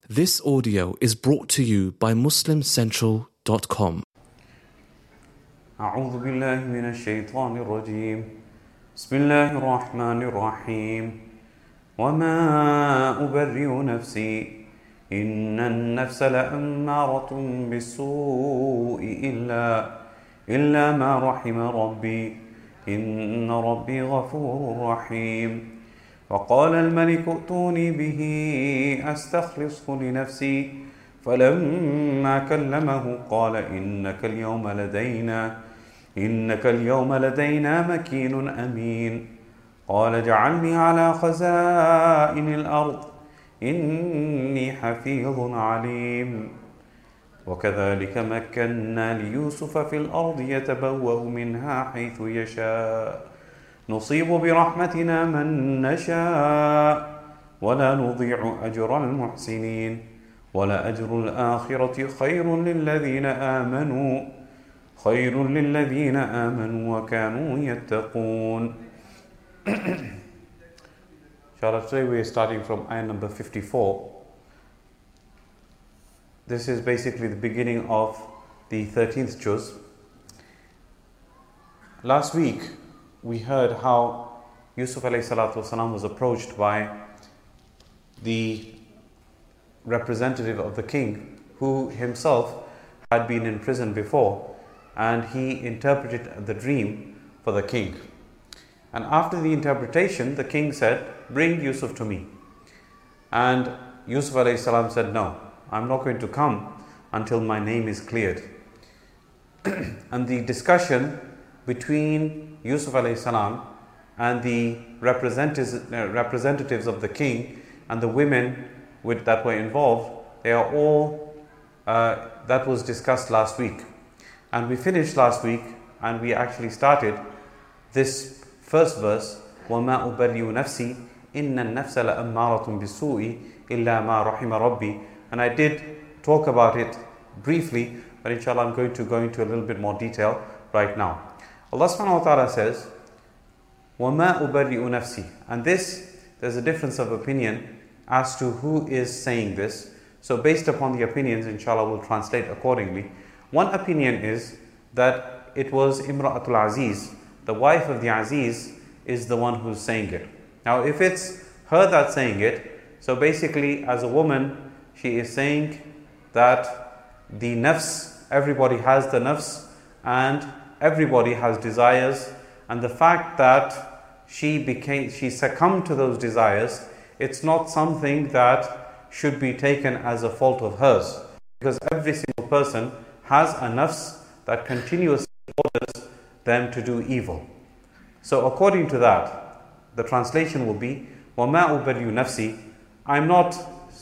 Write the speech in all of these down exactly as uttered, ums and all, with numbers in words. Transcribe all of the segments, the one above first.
This audio is brought to you by muslim central dot com. أعوذ بالله من الشيطان الرجيم بسم الله الرحمن الرحيم وما أبرئ نفسي إن النفس لأمارة بالسوء إلا إلا ما رحم ربي إن ربي غفور رحيم وقال الملك ائتوني به أستخلصه لنفسي فلما كلمه قال إنك اليوم لدينا إنك اليوم لدينا مكين أمين قال اجعلني على خزائن الأرض إني حفيظ عليم وكذلك مكنا ليوسف في الأرض يتبوأ منها حيث يشاء نصيب برحمتنا من نشاء ولا نضيع أجر المحسنين ولأجر الآخرة خير للذين آمنوا خير للذين آمنوا وكانوا يتقون. Inshallah, today we are starting from ayah number fifty-four. This is basically the beginning of the thirteenth juz. Last week we heard how Yusuf alayhi salatu wasalam was approached by the representative of the king, who himself had been in prison before, and he interpreted the dream for the king. And after the interpretation, the king said, "Bring Yusuf to me." And Yusuf alayhi salam said, "No, I'm not going to come until my name is cleared." And the discussion between Yusuf alayhi salam and the representatives, uh, representatives of the king and the women with, that were involved, they are all, uh, that was discussed last week. And we finished last week and we actually started this first verse, وَمَا أُبَرِّئُ نَفْسِي إِنَّ النَّفْسَ لَأَمَّارَةٌ بِالسُّوءِ إِلَّا مَا رَحِمَ رَبِّي. And I did talk about it briefly, but inshallah I'm going to go into a little bit more detail right now. Allah subhanahu wa ta'ala says, وَمَا أُبَرِّئُ نَفْسِي. And this, there's a difference of opinion as to who is saying this. So based upon the opinions, inshallah we'll translate accordingly. One opinion is that it was Imra'atul Aziz, the wife of the Aziz, is the one who's saying it. Now if it's her that's saying it, so basically as a woman, she is saying that the nafs, everybody has the nafs, and everybody has desires, and the fact that she became, she succumbed to those desires, it's not something that should be taken as a fault of hers, because every single person has a nafs that continuously orders them to do evil. So according to that, the translation will be, وَمَا أُبَرِّئُ نَفْسِي. I'm not,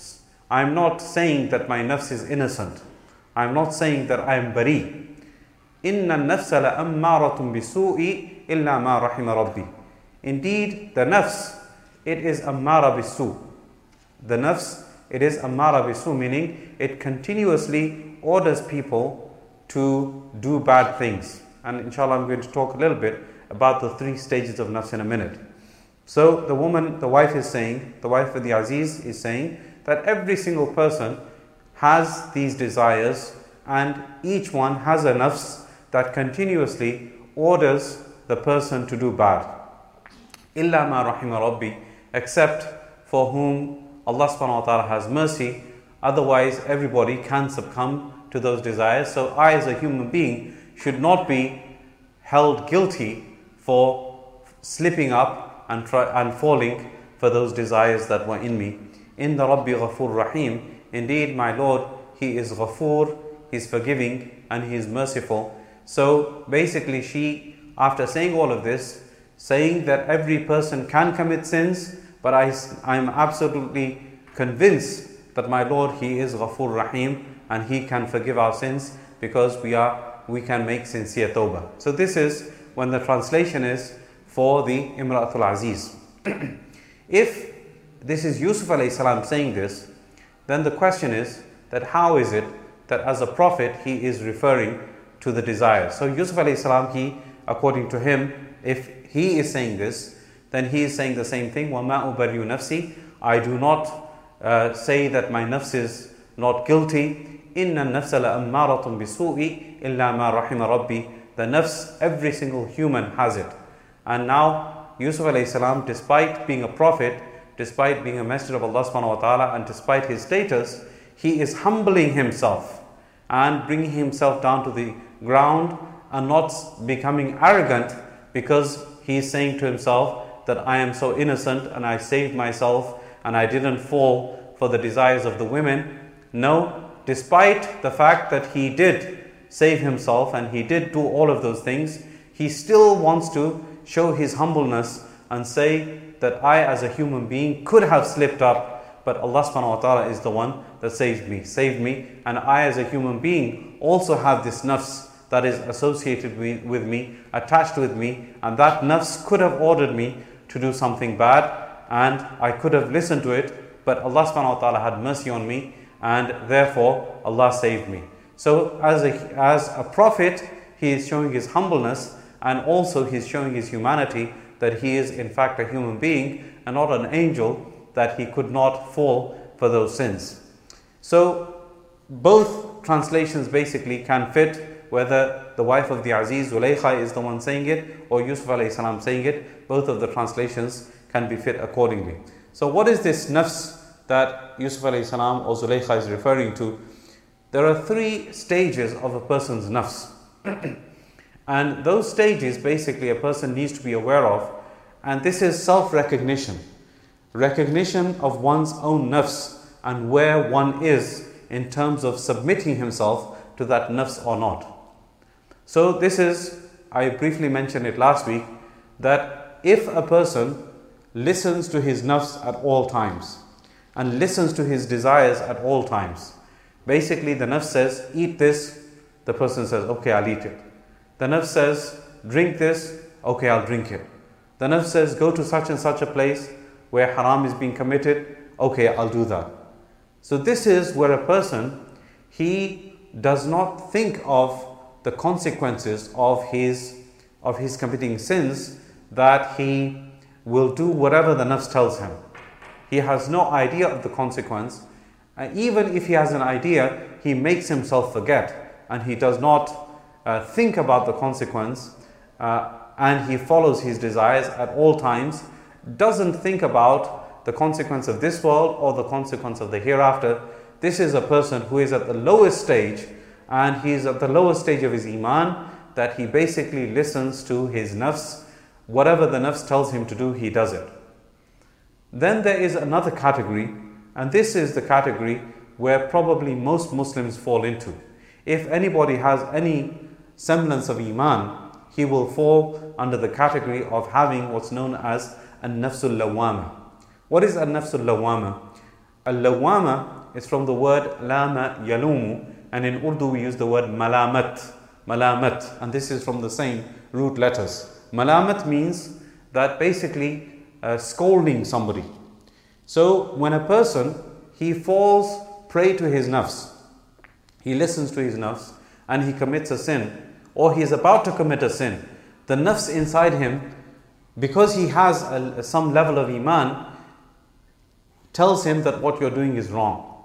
I'm not saying that my nafs is innocent. I'm not saying that I am bari. إِنَّ النَّفْسَ لَأَمَّارَةٌ بِسُوءِ إِلَّا مَا رَحِمَ رَبِّي. Indeed, the nafs, it is ammara bisu. The nafs, it is ammara bisu, meaning it continuously orders people to do bad things. And inshallah I'm going to talk a little bit about the three stages of nafs in a minute. So the woman, the wife is saying, the wife of the Aziz is saying that every single person has these desires, and each one has a nafs that continuously orders the person to do bad. إِلَّا مَا رَحِمَ رَبِّي. Except for whom Allah subhanahu wa ta'ala has mercy. Otherwise everybody can succumb to those desires. So I as a human being should not be held guilty for slipping up and, try, and falling for those desires that were in me. In the Rabbi Ghafur Rahim. Indeed my Lord, He is Ghafur, He is forgiving and He is merciful. So basically she, after saying all of this, saying that every person can commit sins, but I am absolutely convinced that my Lord, He is Ghafur Rahim and He can forgive our sins, because we are we can make sincere tawbah. So this is when the translation is for the Imra'atul Aziz. If this is Yusuf alayhi salam saying this, then the question is that how is it that as a prophet he is referring to the desires? So Yusuf alayhi salam, he, according to him, if he is saying this, then he is saying the same thing. وَمَا أُبَرِّئُ نَفْسِي. I do not uh, say that my nafs is not guilty. Inna an-nafsa la'ammaratun bisu'i illa ma rahima rabbi. The nafs, every single human has it. And now Yusuf alayhi salam, despite being a prophet, despite being a messenger of Allah subhanahu wa ta'ala, and despite his status, he is humbling himself and bringing himself down to the ground and not becoming arrogant, because he is saying to himself that I am so innocent and I saved myself and I didn't fall for the desires of the women. No, despite the fact that he did save himself and he did do all of those things, he still wants to show his humbleness and say that I as a human being could have slipped up, but Allah subhanahu wa ta'ala is the one that saved me, saved me, and I as a human being also have this nafs that is associated with, with me, attached with me, and that nafs could have ordered me to do something bad, and I could have listened to it, but Allah subhanahu wa ta'ala had mercy on me, and therefore Allah saved me. So as a, as a prophet, he is showing his humbleness, and also he is showing his humanity, that he is in fact a human being and not an angel, that he could not fall for those sins. So both translations basically can fit, whether the wife of the Aziz, Zulaykha, is the one saying it, or Yusuf alayhi salam saying it. Both of the translations can be fit accordingly. So what is this nafs that Yusuf alayhi salam or Zulaykha is referring to? There are three stages of a person's nafs. And those stages basically a person needs to be aware of, and this is self-recognition. Recognition of one's own nafs and where one is in terms of submitting himself to that nafs or not. So this is, I briefly mentioned it last week, that if a person listens to his nafs at all times and listens to his desires at all times, basically the nafs says, eat this, the person says, okay, I'll eat it. The nafs says, drink this, okay, I'll drink it. The nafs says, go to such and such a place where haram is being committed, okay, I'll do that. So this is where a person, he does not think of the consequences of his, of his committing sins, that he will do whatever the nafs tells him. He has no idea of the consequence, and even if he has an idea, he makes himself forget, and he does not Uh, think about the consequence, uh, and he follows his desires at all times, doesn't think about the consequence of this world or the consequence of the hereafter. This is a person who is at the lowest stage, and he is at the lowest stage of his iman, that he basically listens to his nafs. Whatever the nafs tells him to do, he does it. Then there is another category, and this is the category where probably most Muslims fall into. If anybody has any semblance of iman, he will fall under the category of having what's known as an-nafsul lawwama. What is an-nafsul lawwama? Al-lawwama is from the word lama yalumu, and in Urdu we use the word malamat, malamat, and this is from the same root letters. Malamat means that basically uh, scolding somebody. So when a person, he falls prey to his nafs, he listens to his nafs and he commits a sin, or he is about to commit a sin, the nafs inside him, because he has a, some level of iman, tells him that what you're doing is wrong.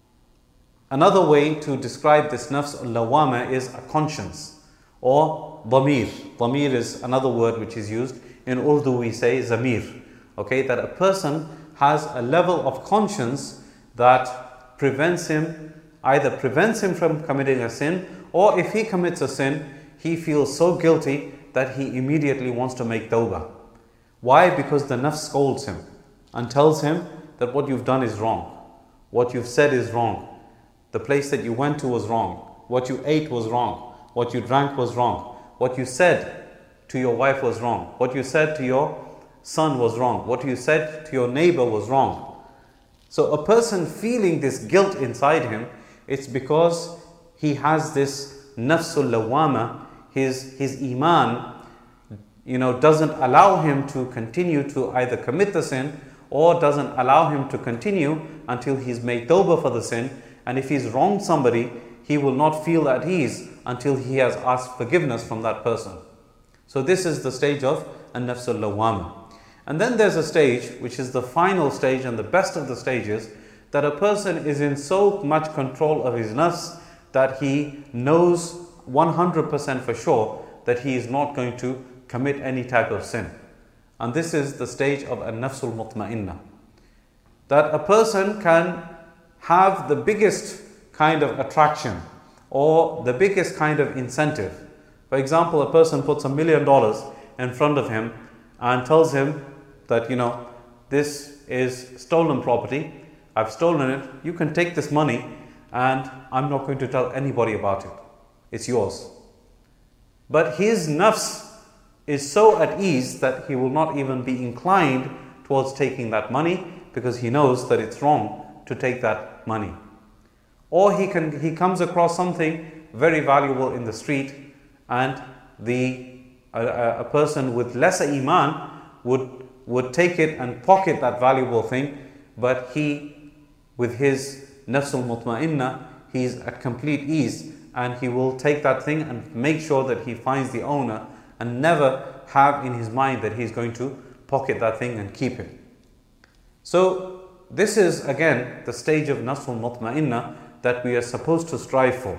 Another way to describe this nafs al-lawwama is a conscience, or dhamir. Dhamir is another word which is used. In Urdu we say zamir. Okay, that a person has a level of conscience that prevents him, either prevents him from committing a sin, or if he commits a sin, he feels so guilty that he immediately wants to make tawbah. Why? Because the nafs scolds him and tells him that what you've done is wrong, what you've said is wrong, the place that you went to was wrong, what you ate was wrong, what you drank was wrong, what you said to your wife was wrong, what you said to your son was wrong, what you said to your neighbor was wrong. So a person feeling this guilt inside him, it's because he has this nafsul lawwama, his, his iman, you know, doesn't allow him to continue to either commit the sin, or doesn't allow him to continue until he's made tawbah for the sin. And if he's wronged somebody, he will not feel at ease until he has asked forgiveness from that person. So this is the stage of an-nafsul lawwama. And then there's a stage which is the final stage and the best of the stages, that a person is in so much control of his nafs that he knows one hundred percent for sure that he is not going to commit any type of sin. And this is the stage of an-nafsul mutma'inna. That a person can have the biggest kind of attraction or the biggest kind of incentive. For example, a person puts a million dollars in front of him and tells him that, you know, this is stolen property, I've stolen it, you can take this money and I'm not going to tell anybody about it. It's yours. But his nafs is so at ease that he will not even be inclined towards taking that money because he knows that it's wrong to take that money. Or he can he comes across something very valuable in the street and the a, a person with lesser iman would would take it and pocket that valuable thing, but he, with his nafsul mutma'inna, he's at complete ease and he will take that thing and make sure that he finds the owner and never have in his mind that he's going to pocket that thing and keep it. So this is again the stage of nafsul mutma'inna that we are supposed to strive for.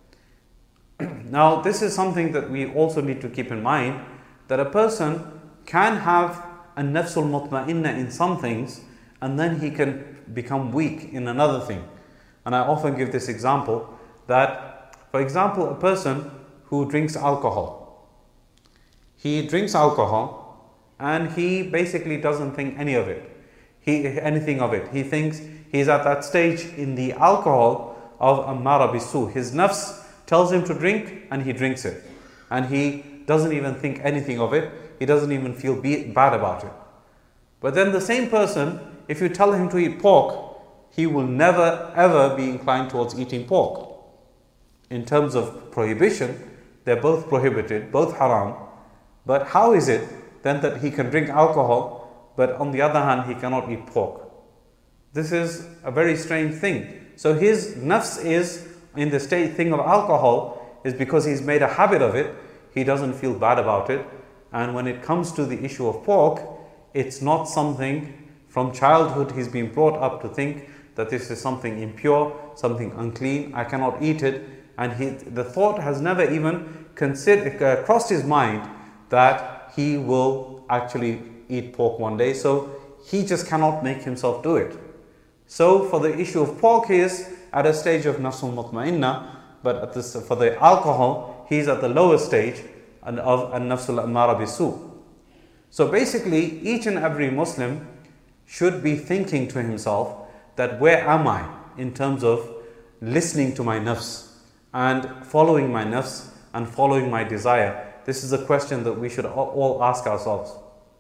Now this is something that we also need to keep in mind, that a person can have a nafsul mutma'inna in some things and then he can become weak in another thing. And I often give this example that, for example, a person who drinks alcohol. He drinks alcohol and he basically doesn't think any of it. He, anything of it. He thinks he's at that stage in the alcohol of ammara bisu. His nafs tells him to drink and he drinks it. And he doesn't even think anything of it. He doesn't even feel be- bad about it. But then the same person, if you tell him to eat pork, he will never ever be inclined towards eating pork. In terms of prohibition, they're both prohibited, both haram. But how is it then that he can drink alcohol, but on the other hand he cannot eat pork? This is a very strange thing. So his nafs is in the state thing of alcohol is because he's made a habit of it. He doesn't feel bad about it. And when it comes to the issue of pork, it's not something from childhood he's been brought up to think that this is something impure, something unclean, I cannot eat it. And he, the thought has never even considered, uh, crossed his mind that he will actually eat pork one day. So he just cannot make himself do it. So for the issue of pork, he is at a stage of nafsul mutma'inna, but at this, for the alcohol, he's at the lower stage of an-nafsul ammara bisu. So basically, each and every Muslim should be thinking to himself that where am I in terms of listening to my nafs and following my nafs and following my desire. This is a question that we should all ask ourselves.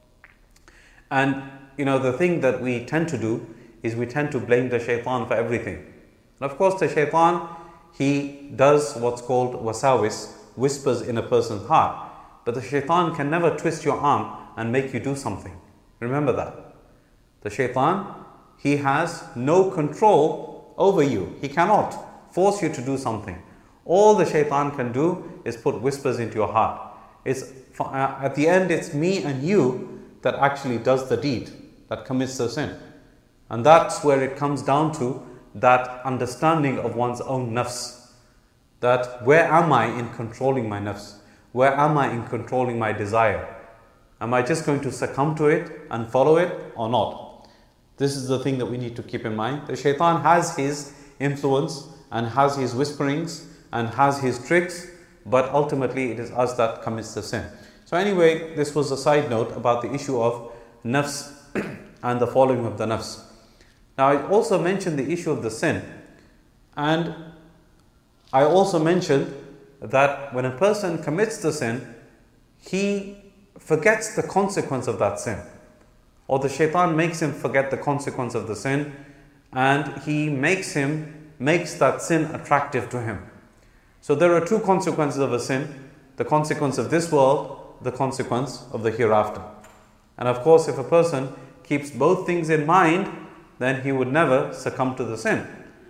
And you know, the thing that we tend to do is we tend to blame the shaitan for everything. And of course the shaitan, he does what's called wasawis, whispers in a person's heart. But the shaitan can never twist your arm and make you do something. Remember that. The shaitan, he has no control over you. He cannot force you to do something. All the shaitan can do is put whispers into your heart. It's, uh, at the end, it's me and you that actually does the deed, that commits the sin. And that's where it comes down to that understanding of one's own nafs. That where am I in controlling my nafs? Where am I in controlling my desire? Am I just going to succumb to it and follow it or not? This is the thing that we need to keep in mind. The shaitan has his influence and has his whisperings and has his tricks, but ultimately it is us that commits the sin. So anyway, this was a side note about the issue of nafs and the following of the nafs. Now I also mentioned the issue of the sin, and I also mentioned that when a person commits the sin, he forgets the consequence of that sin, or the shaitan makes him forget the consequence of the sin, and he makes him makes that sin attractive to him. So there are two consequences of a sin: the consequence of this world, the consequence of the hereafter. And of course, if a person keeps both things in mind, then he would never succumb to the sin.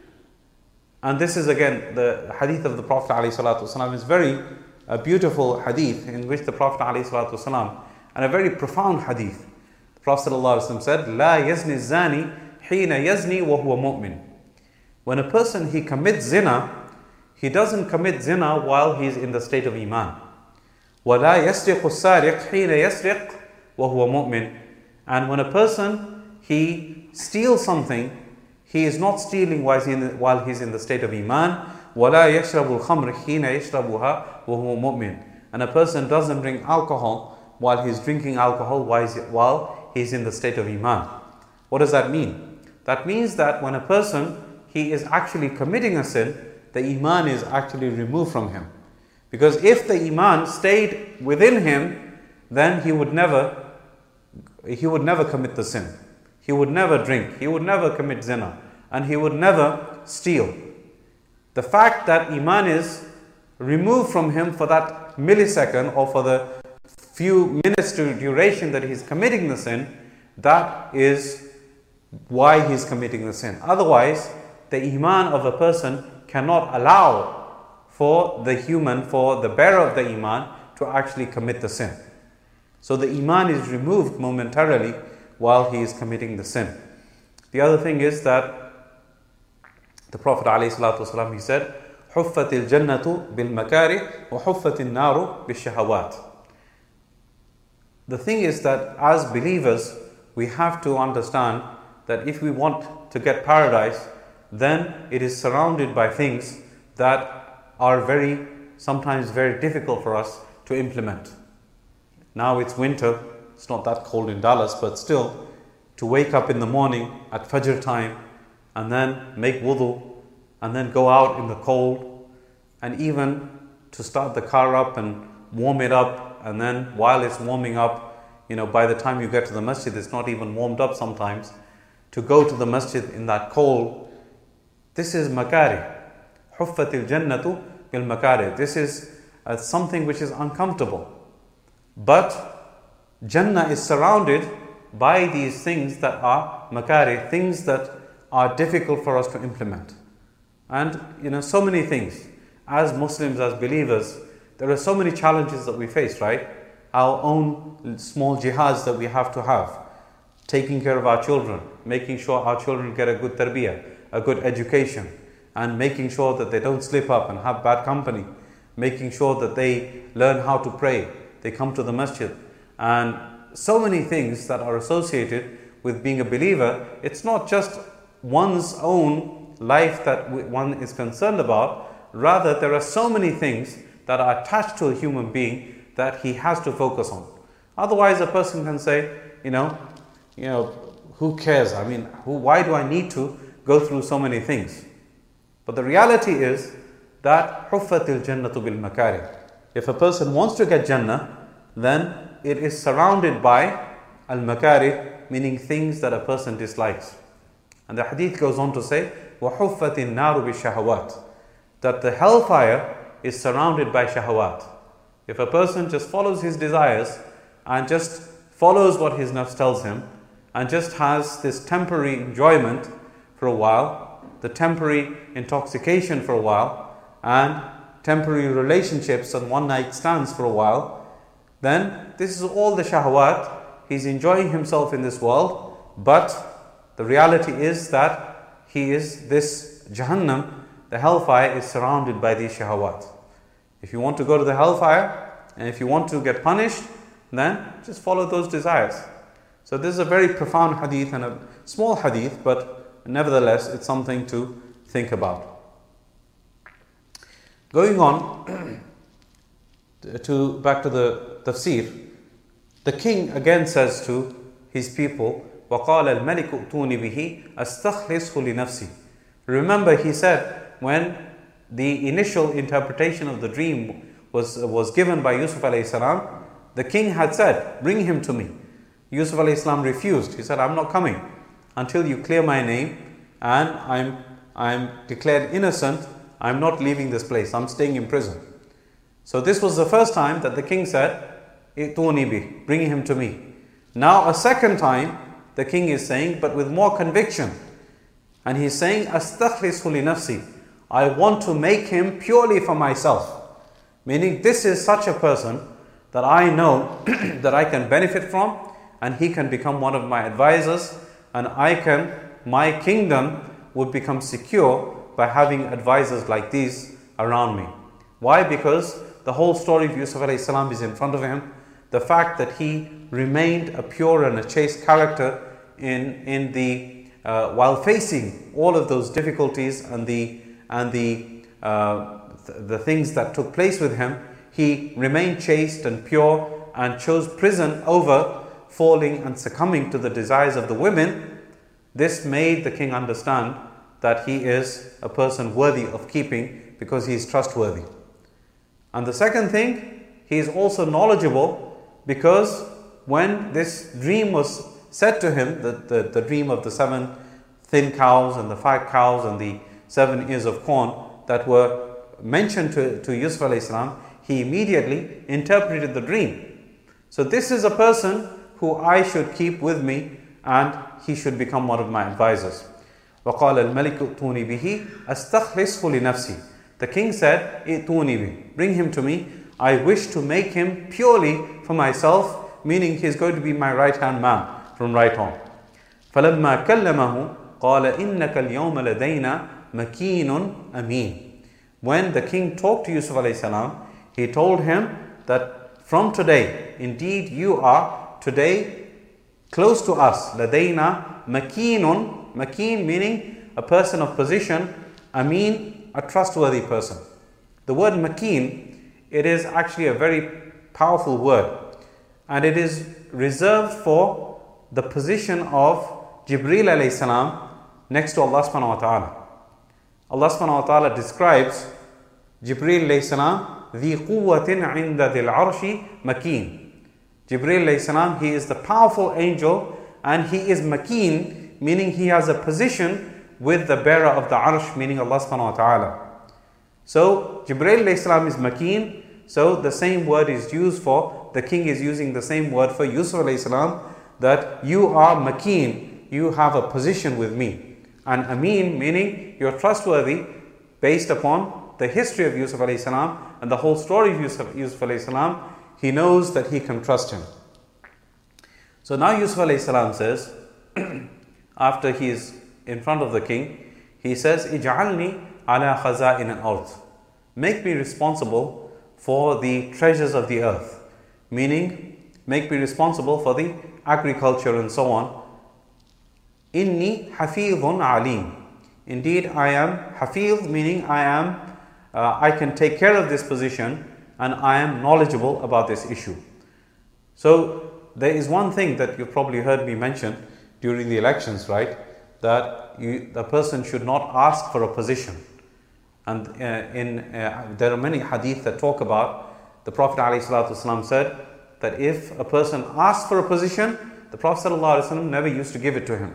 And this is again the hadith of the Prophet ﷺ is very a beautiful hadith in which the Prophet ﷺ, and a very profound hadith. The Prophet ﷺ said, "La yazni zani حين يزني وهو مؤمن. When a person, he commits zina, he doesn't commit zina while he's in the state of iman. ولا يسرق السارق حين يسرق وهو مؤمن. And when a person, he steals something, he is not stealing while he's in the, while he's in the state of iman. ولا يشرب الخمر حين يشربها وهو مؤمن. And a person doesn't drink alcohol while he's drinking alcohol while he's in the state of iman. What does that mean? That means that when a person, he is actually committing a sin, the iman is actually removed from him. Because if the iman stayed within him, then he would never, he would never commit the sin. He would never drink. He would never commit zina. And he would never steal. The fact that iman is removed from him for that millisecond or for the few minutes to duration that he's committing the sin, that is why he's committing the sin. Otherwise, the iman of a person cannot allow for the human, for the bearer of the iman to actually commit the sin. So the iman is removed momentarily while he is committing the sin. The other thing is that the Prophet ﷺ, he said, حُفَّتِ الْجَنَّةُ بِالْمَكَارِهِ وَحُفَّتِ النَّارُ بِالشَّهَوَاتِ. The thing is that as believers, we have to understand that if we want to get paradise, then it is surrounded by things that are very, sometimes very difficult for us to implement. Now it's winter, it's not that cold in Dallas, but still, to wake up in the morning at Fajr time, and then make wudu, and then go out in the cold, and even to start the car up and warm it up, and then while it's warming up, you know, by the time you get to the masjid, it's not even warmed up sometimes, to go to the masjid in that cold. This is makari. Huffatil jannatu bil makari. This is uh, something which is uncomfortable. But Jannah is surrounded by these things that are makari, things that are difficult for us to implement. And you know, so many things. As Muslims, as believers, there are so many challenges that we face, right? Our own small jihads that we have to have. Taking care of our children, making sure our children get a good tarbiyah, a good education, and making sure that they don't slip up and have bad company, making sure that they learn how to pray, they come to the masjid, and so many things that are associated with being a believer. It's not just one's own life that one is concerned about, rather there are so many things that are attached to a human being that he has to focus on. Otherwise a person can say, you know, you know, who cares? I mean, who, why do I need to go through so many things? But the reality is that huffatil jannatu bil makari. If a person wants to get Jannah, then it is surrounded by al makari, meaning things that a person dislikes. And the hadith goes on to say, وَحُفَّتِ النَّارُ بِالشَّهَوَاتِ, that the hellfire is surrounded by shahawat. If a person just follows his desires and just follows what his nafs tells him and just has this temporary enjoyment for a while, the temporary intoxication for a while, and temporary relationships and one night stands for a while, then this is all the shahawat. He's enjoying himself in this world, but the reality is that he is this Jahannam, the hellfire is surrounded by these shahawat. If you want to go to the hellfire and if you want to get punished, then just follow those desires. So this is a very profound hadith and a small hadith, but nevertheless it's something to think about. Going on to back to the tafsir, the king again says to his people, وَقَالَ الْمَلِكُ ائْتُونِ بِهِ أَسْتَخْلِصْهُ لِنَفْسِي. Remember, he said when the initial interpretation of the dream was, was given by Yusuf alayhi salam, the king had said, bring him to me. Yusuf alayhi salam refused. He said, I'm not coming until you clear my name and I'm, I'm declared innocent. I'm not leaving this place. I'm staying in prison. So this was the first time that the king said, ائْتُونِ بِهِ, bring him to me. Now a second time, the king is saying, but with more conviction. And he's saying, أَسْتَخْلِصْهُ لِنَفْسِي, I want to make him purely for myself. Meaning, this is such a person that I know that I can benefit from, and he can become one of my advisors, and I can my kingdom would become secure by having advisors like these around me. Why? Because the whole story of Yusuf alayhi salam is in front of him. The fact that he remained a pure and a chaste character in, in the, uh, while facing all of those difficulties and the, and the, uh, th the things that took place with him, he remained chaste and pure and chose prison over falling and succumbing to the desires of the women. This made the king understand that he is a person worthy of keeping because he is trustworthy. And the second thing, he is also knowledgeable because when this dream was said to him, the, the, the dream of the seven thin cows and the fat cows and the seven ears of corn that were mentioned to, to Yusuf alayhi salam, he immediately interpreted the dream. So this is a person who I should keep with me and he should become one of my advisors. وَقَالَ الْمَلِكُ ائْتُونِي بِهِ أَسْتَخْلِصْهُ لِنَفْسِي. The king said, ائْتُونِي بِهِ, bring him to me. I wish to make him purely for myself, meaning he is going to be my right hand man from right on. فَلَمَّا كَلَّمَهُ قَالَ إِنَّكَ الْيَوْمَ لَدَيْنَا مَكِينٌ أَمِينٌ. When the king talked to Yusuf alayhi salam, he told him that from today, indeed you are today close to us. لَدَيْنَا مَكِينٌ. Makeen meaning a person of position. Ameen, a trustworthy person. The word makeen, it is actually a very powerful word. And it is reserved for the position of Jibreel alayhi salam next to Allah subhanahu wa ta'ala. Allah subhanahu wa ta'ala describes Jibreel alayhi salam, ذِي قُوَّةٍ عِنْدَ ذِي الْعَرْشِ مَكِينٌ. Jibreel alayhi salam, he is the powerful angel and he is makeen, meaning he has a position with the bearer of the arsh, meaning Allah subhanahu wa ta'ala. So Jibreel alayhi salam is makeen, so the same word is used for, the king is using the same word for Yusuf alayhi salam, that you are makeen, you have a position with me. And ameen meaning you're trustworthy based upon the history of Yusuf alayhi salam and the whole story of Yusuf, Yusuf alayhi salam. He knows that he can trust him. So now Yusuf alayhi salam says, after he is in front of the king, he says, إِجْعَلْنِي عَلَى خَزَائِنِ الْأَرْضِ. Make me responsible for the treasures of the earth. Meaning, make me responsible for the agriculture and so on. إِنِّي حَفِيظٌ عَلِيمٌ. Indeed, I am hafiz, meaning I am, uh, I can take care of this position and I am knowledgeable about this issue. So, there is one thing that you've probably heard me mention during the elections, right? That you, the person should not ask for a position. And uh, in uh, there are many hadith that talk about, the Prophet ﷺ said that if a person asks for a position, the Prophet ﷺ never used to give it to him.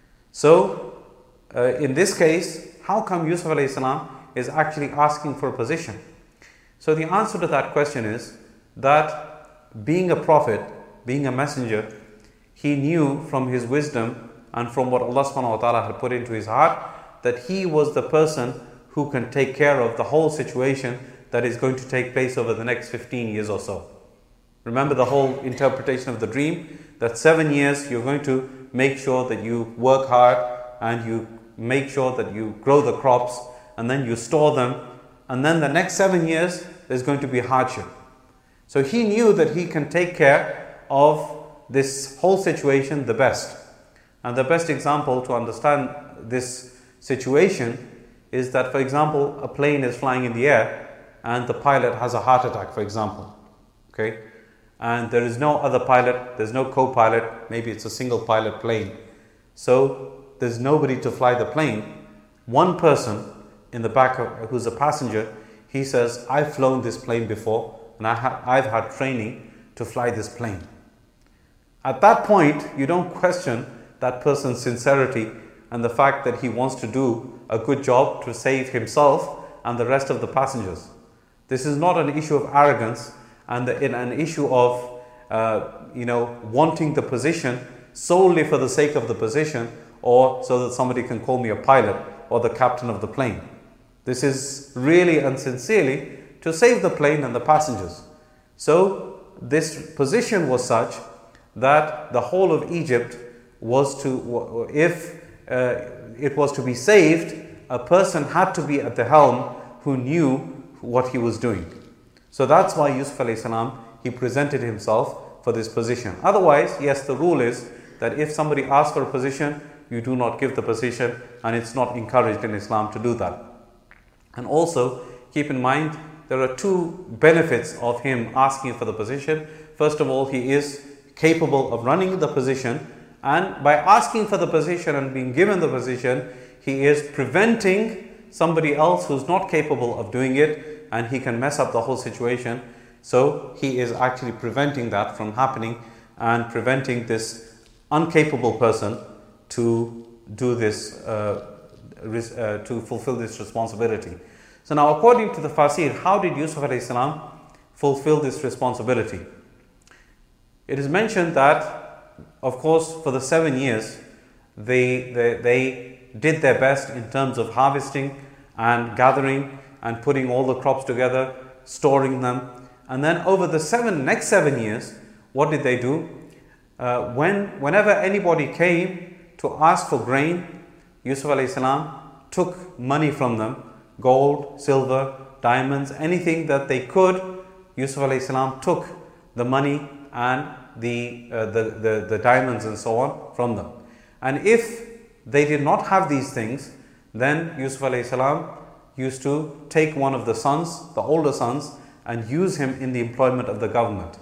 So uh, in this case, how come Yusuf alayhi salam is actually asking for a position? So the answer to that question is that being a prophet, being a messenger, he knew from his wisdom and from what Allah subhanahu wa ta'ala had put into his heart that he was the person who can take care of the whole situation that is going to take place over the next fifteen years or so. Remember the whole interpretation of the dream, that seven years you're going to make sure that you work hard and you make sure that you grow the crops and then you store them, and then the next seven years there's going to be hardship. So he knew that he can take care of this whole situation the best. And the best example to understand this situation is that, for example, a plane is flying in the air and the pilot has a heart attack, for example. Okay? And there is no other pilot, there's no co-pilot, maybe it's a single pilot plane. So there's nobody to fly the plane. One person in the back of, who's a passenger, he says, I've flown this plane before and I ha- I've had training to fly this plane. At that point, you don't question that person's sincerity and the fact that he wants to do a good job to save himself and the rest of the passengers. This is not an issue of arrogance and the, in an issue of uh, you know, wanting the position solely for the sake of the position, or so that somebody can call me a pilot or the captain of the plane. This is really and sincerely to save the plane and the passengers. So this position was such that the whole of Egypt was to, if uh, it was to be saved, a person had to be at the helm who knew what he was doing. So that's why Yusuf alayhi salam, he presented himself for this position. Otherwise, yes, the rule is that if somebody asks for a position, you do not give the position, and it's not encouraged in Islam to do that. And also, keep in mind, there are two benefits of him asking for the position. First of all, he is capable of running the position, and by asking for the position and being given the position, he is preventing somebody else who's not capable of doing it, and he can mess up the whole situation. So he is actually preventing that from happening and preventing this incapable person to do this, uh, ris- uh, to fulfill this responsibility. So now, according to the Fasir, how did Yusuf alayhi salam fulfill this responsibility? It is mentioned that, of course, for the seven years, they, they, they did their best in terms of harvesting and gathering and putting all the crops together, storing them. And then over the seven next seven years, what did they do? Uh, when whenever anybody came to ask for grain, Yusuf alayhi salam took money from them, gold, silver, diamonds, anything that they could. Yusuf alayhi salam took the money and the, uh, the, the, the diamonds and so on from them. And if they did not have these things, then Yusuf alayhi salam used to take one of the sons, the older sons, and use him in the employment of the government.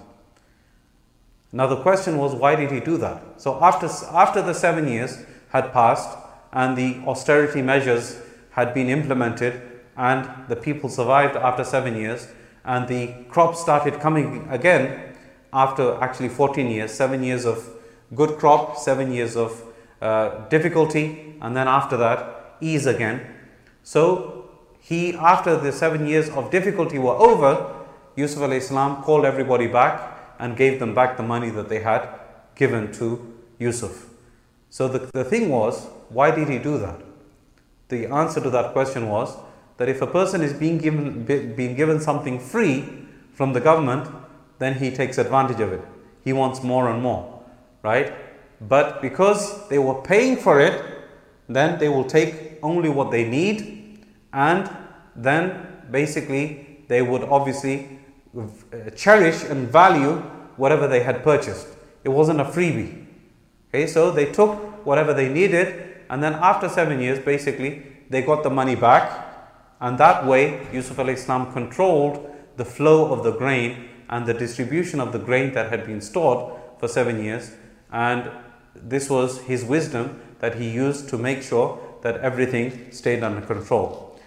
Now the question was, why did he do that? So after, after the seven years had passed and the austerity measures had been implemented and the people survived after seven years and the crops started coming again after actually fourteen years, seven years of good crop, seven years of uh, difficulty, and then after that ease again. So he, after the seven years of difficulty were over, Yusuf alayhi salam called everybody back and gave them back the money that they had given to Yusuf. So the, the thing was, why did he do that? The answer to that question was that if a person is being given, being given something free from the government, then he takes advantage of it. He wants more and more, right? But because they were paying for it, then they will take only what they need, and then basically they would obviously cherish and value whatever they had purchased. It wasn't a freebie. Okay, so they took whatever they needed, and then after seven years, basically, they got the money back, and that way Yusuf alayhi salam controlled the flow of the grain and the distribution of the grain that had been stored for seven years, and this was his wisdom that he used to make sure that everything stayed under control.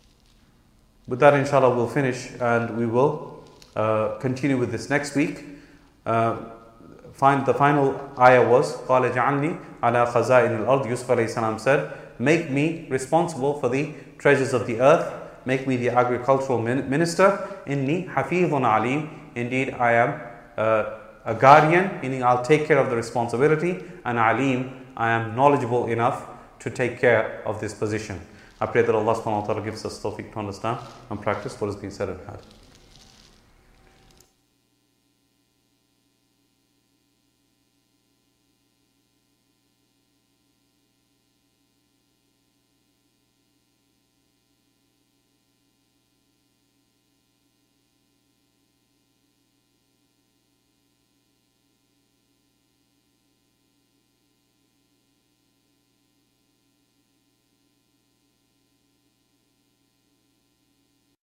With that, inshallah, we'll finish, and we will Uh, continue with this next week. Uh, find the final ayah was قَالَ جَعَلْنِي عَلَى خَزَائِنِ الْأَرْضِ. Yusuf alayhi salam said, make me responsible for the treasures of the earth, make me the agricultural min- minister. Inni hafidhun alim. Indeed, I am uh, a guardian, meaning I'll take care of the responsibility, and alim, I am knowledgeable enough to take care of this position. I pray that Allah subhanahu wa ta'ala gives us tawfiq to understand and practice what has been said and heard.